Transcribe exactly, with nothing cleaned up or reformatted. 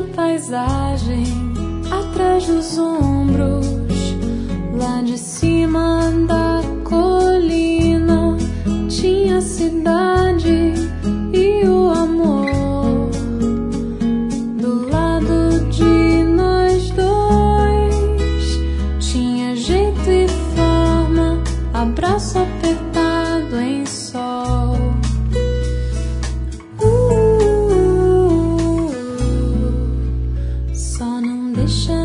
a paisagem atrás dos ombros, lá de cima da colina tinha a cidade e o amor. Do lado de nós dois tinha jeito e forma, abraço apertado em sol. Uh, só não deixa